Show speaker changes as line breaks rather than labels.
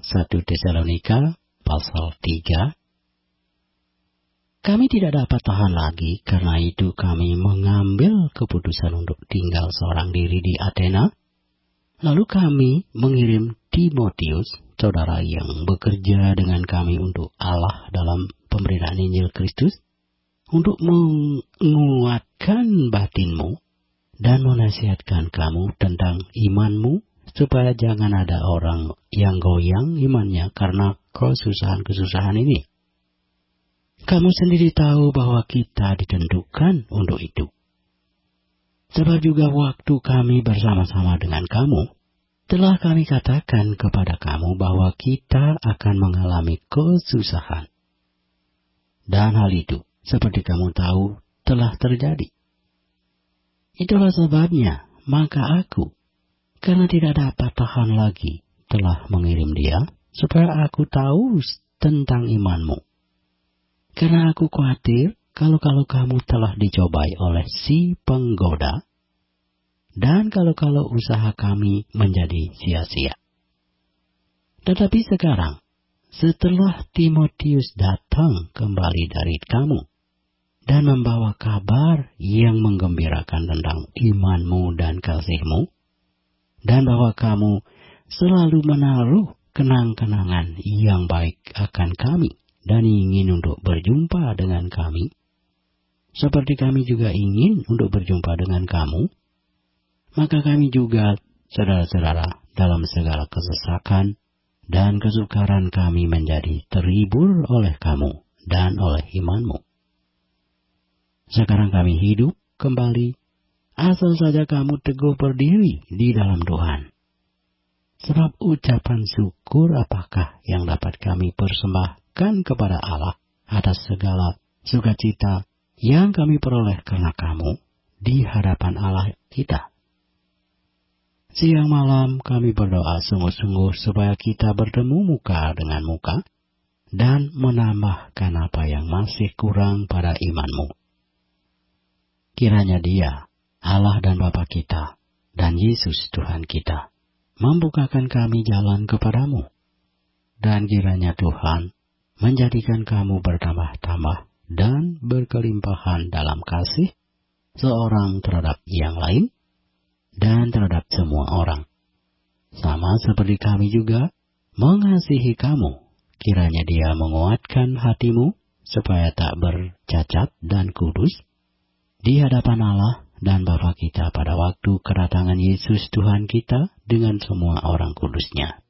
1 Tesalonika pasal 3. Kami tidak dapat tahan lagi, karena itu kami mengambil keputusan untuk tinggal seorang diri di Athena. Lalu kami mengirim Timotius, saudara yang bekerja dengan kami untuk Allah dalam pemberitaan Injil Kristus, untuk menguatkan batinmu dan menasihatkan kamu tentang imanmu, supaya jangan ada orang yang goyang imannya karena kesusahan-kesusahan ini. Kamu sendiri tahu bahwa kita ditentukan untuk itu. Sebab juga waktu kami bersama-sama dengan kamu, telah kami katakan kepada kamu bahwa kita akan mengalami kesusahan. Dan hal itu, seperti kamu tahu, telah terjadi. Itulah sebabnya, maka aku, karena tidak dapat tahan lagi, telah mengirim dia, supaya aku tahu tentang imanmu. Karena aku khawatir kalau kamu telah dicobai oleh si penggoda, dan kalau usaha kami menjadi sia-sia. Tetapi sekarang, setelah Timotius datang kembali dari kamu, dan membawa kabar yang menggembirakan tentang imanmu dan kasihmu, dan bahwa kamu selalu menaruh kenang-kenangan yang baik akan kami, dan ingin untuk berjumpa dengan kami, seperti kami juga ingin untuk berjumpa dengan kamu, maka kami juga, saudara-saudara, dalam segala kesesakan dan kesukaran kami menjadi terhibur oleh kamu dan oleh imanmu. Sekarang kami hidup kembali, asal saja kamu teguh berdiri di dalam Tuhan. Sebab ucapan syukur apakah yang dapat kami persembahkan kepada Allah atas segala sukacita yang kami peroleh karena kamu di hadapan Allah kita. Siang malam kami berdoa sungguh-sungguh supaya kita bertemu muka dengan muka dan menambahkan apa yang masih kurang pada imanmu. Kiranya Dia, Allah dan Bapa kita, dan Yesus Tuhan kita, membukakan kami jalan kepadamu. Dan kiranya Tuhan menjadikan kamu bertambah-tambah dan berkelimpahan dalam kasih seorang terhadap yang lain dan terhadap semua orang. Sama seperti kami juga mengasihi kamu. Kiranya Dia menguatkan hatimu supaya tak bercacat dan kudus di hadapan Allah dan Bapa kita pada waktu kedatangan Yesus Tuhan kita dengan semua orang kudusnya.